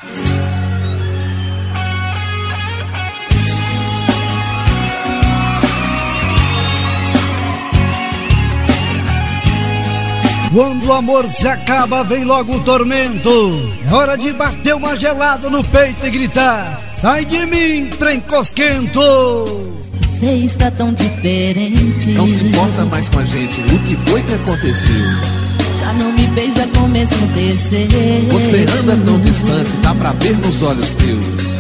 Quando o amor se acaba, vem logo o tormento. É hora de bater uma gelada no peito e gritar: sai de mim, trem cosquento. Você está tão diferente. Não se importa mais com a gente. O que foi que aconteceu? Já não me beija com o mesmo desejo. Você anda tão distante, dá pra ver nos olhos teus.